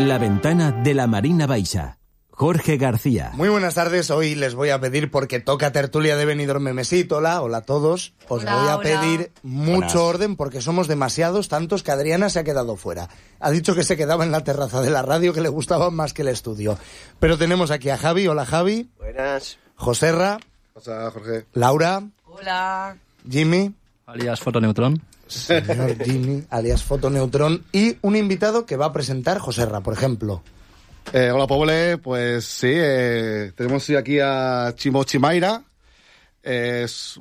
La ventana de la Marina Baixa. Jorge García. Muy buenas tardes, hoy les voy a pedir, porque toca tertulia de Benidorm Memesit. Hola a todos. Os voy a pedir mucho orden porque somos demasiados, tantos que Adriana se ha quedado fuera. Ha dicho que se quedaba en la terraza de la radio, que le gustaba más que el estudio. Pero tenemos aquí a Javi. Hola, Javi. Buenas. Joserra. Hola, Jorge. Laura. Hola. Jimmy. Alias Fotoneutrón. Señor Jimmy, alias Fotoneutrón. Y un invitado que va a presentar Joserra, por ejemplo. Hola, Poble. Pues sí, tenemos aquí a Chimo Chimaira. Es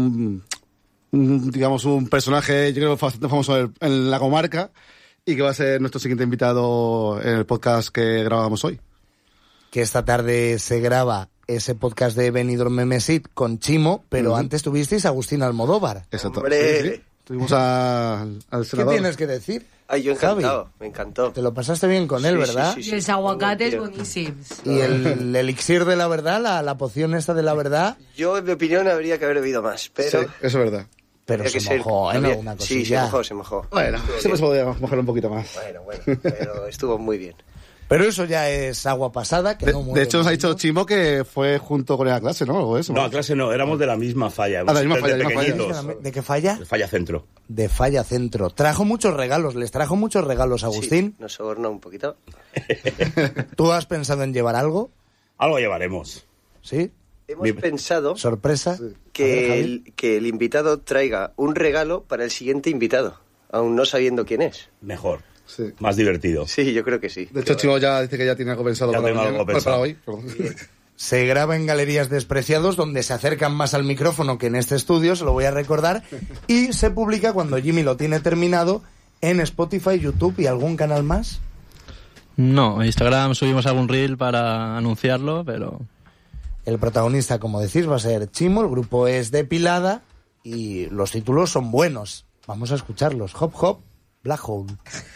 digamos, un personaje, yo creo, bastante famoso en la comarca y que va a ser nuestro siguiente invitado en el podcast que grabamos hoy. Que esta tarde se graba ese podcast de Benidorm Memesit con Chimo, pero antes tuvisteis a Agustín Almodóvar. Exacto. ¡Hombre! Sí. Tuvimos al senador. ¿Qué tienes que decir? Ay, yo encantado, Javi, me encantó. te lo pasaste bien con él, ¿verdad? Y los aguacates buenísimos. Y el elixir de la verdad, la poción esta de la verdad. Yo, en mi opinión, habría que haber bebido más, pero... Sí, eso es verdad. Pero habría se que mojó, ser- ¿no? había- Una Sí, cosilla. se mojó. Bueno, siempre se podía mojar un poquito más. Bueno, pero estuvo muy bien. Pero eso ya es agua pasada, que no mueve De hecho, nos ha dicho mucho. Chimo que fue junto con él a clase, ¿no? Algo de eso. No, a clase no, éramos de la misma falla. Ah, de la misma desde falla, pequeñitos. ¿De qué falla? De Falla Centro. De Falla Centro. Trajo muchos regalos, les trajo muchos regalos, Agustín. Sí, nos sobornó un poquito. ¿Tú has pensado en llevar algo? Algo llevaremos. ¿Sí? Hemos pensado ¿Sorpresa? A ver, que Javi. el invitado traiga un regalo para el siguiente invitado, aún no sabiendo quién es. Mejor. Sí. Más divertido. Sí, yo creo que sí. De hecho, Chimo ya dice que ya tiene algo pensado Ya para, tengo mañana, algo pensado. para hoy. Perdón. Se graba en Galerías Despreciados, donde se acercan más al micrófono que en este estudio, se lo voy a recordar, y se publica cuando Jimmy lo tiene terminado en Spotify, YouTube y algún canal más. No, en Instagram subimos algún reel para anunciarlo, pero... El protagonista, como decís, va a ser Chimo, el grupo es Depilada y los títulos son buenos. Vamos a escucharlos. Hop Hop, Black Hole.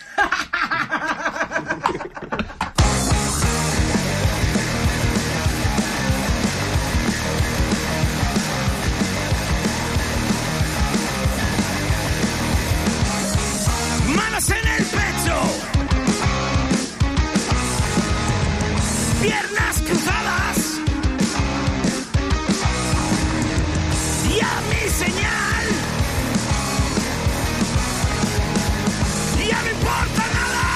Manos en el pecho, piernas cruzadas, y a mi señal ya no importa nada.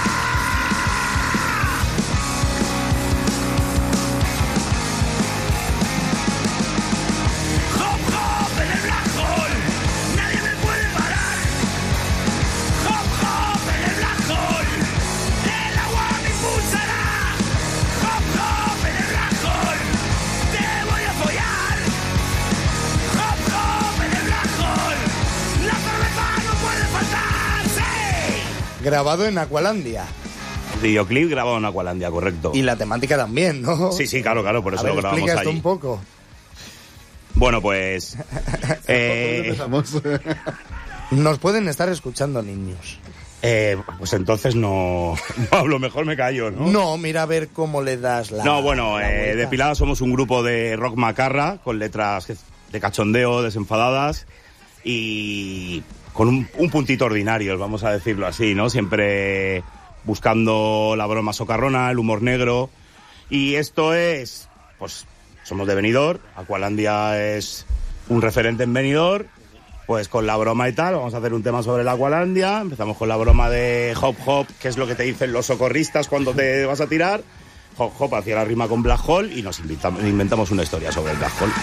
Hop hop en el black hole, nadie me puede parar. Hop hop en el black hole, el agua me impulsará. Hop hop en el black hole, te voy a follar. Hop hop en el black hole, la cerveza no puede faltar. ¡Sí! Grabado en Aqualandia. Videoclip grabado en Aqualandia, correcto. Y la temática también, ¿no? Sí, claro, por eso A ver, lo grabamos explica esto allí. un poco. Bueno, pues... Empezamos. Nos pueden estar escuchando niños. pues entonces no hablo, mejor me callo, ¿no? No, mira a ver cómo le das la... No, bueno, la vuelta. Depilada somos un grupo de rock macarra, con letras de cachondeo, desenfadadas, y con un puntito ordinario, vamos a decirlo así, ¿no? Siempre buscando la broma socarrona, el humor negro, y esto es, pues, somos de Benidorm, Aqualandia es un referente en Benidorm, pues con la broma y tal, vamos a hacer un tema sobre la Aqualandia, empezamos con la broma de hop hop, que es lo que te dicen los socorristas cuando te vas a tirar, hop hop hacia la rima con black hole, y nos inventamos una historia sobre el black hole.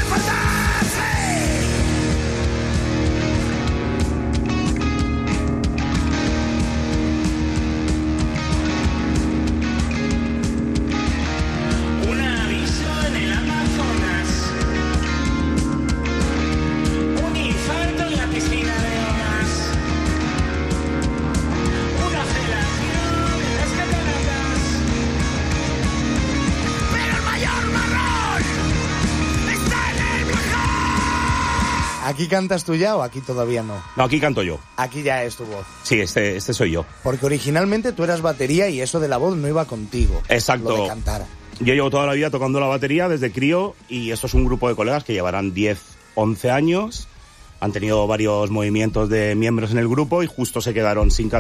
Un aviso en el Amazonas. Un infarto en la piscina de olas. Una felación en las cataratas. Pero el mayor marrón está en el Black ¿Aquí cantas tú ya o aquí todavía no? No, aquí canto yo. Aquí ya es tu voz. Sí, este soy yo. Porque originalmente tú eras batería y eso de la voz no iba contigo. Exacto. Lo de cantar. Yo llevo toda la vida tocando la batería desde crío, y esto es un grupo de colegas que llevarán 10, 11 años. Han tenido varios movimientos de miembros en el grupo y justo se quedaron sin